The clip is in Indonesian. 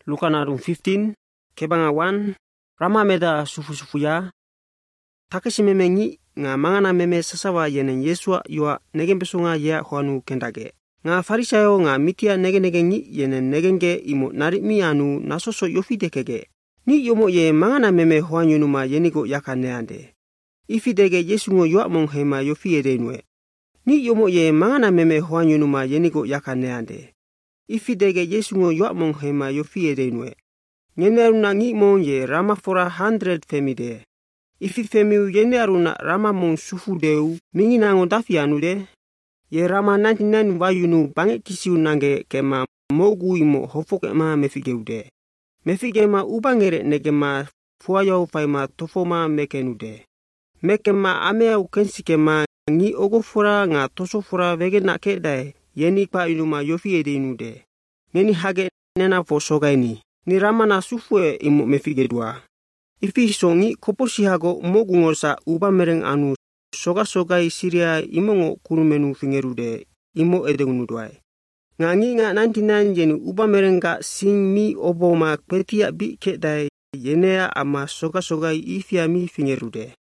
Luka narung 15 kebangawan rama meda sufu-sufuya takesi memengi nga mangana meme sasawa yenen Yesua yua negen pesonga ya hoanu kendage. Nga farisayo nga mitia negen-negengi yenen negenge imo narimi anu nasoso yofidekege. Ni yomo ye mangana meme hoanyunuma yenigo yaka neande. Ifidege Yesu ngo yua mong hema yofi edenwe. Ni yomo ye mangana meme hoanyunuma yenigo yaka neande. Ifidege Yesu ngo yua mong hema yofi edenwe. Nyene aruna ngi mong ye rama fora 100 femide. Ifi femiu yene aruna rama mong sufu deu mingi nango dafi anude. Ye rama 99 wayunu bange kisiu nange kema mogu imo hofok ema mefigeude. Mefigema ubangere negema fuayo faima tofoma mekenude. Mekema amea ukensikema ngi ogofora nga tosofora vege nakedae yeni pa inuma yofi edinude. Neni hage nena fosogaini. Ni rama na sufue imo mefigedua. Ifi songi koposihago mogu ngosa ubamereng anu soga-sogai Syria imongo kurumenu fingerude imo edengunuduai. Ngangi nga 99 jeni ubamerenga sing mi oboma kwetia bi kedai yenea ama soga-sogai ifia mi fingerude.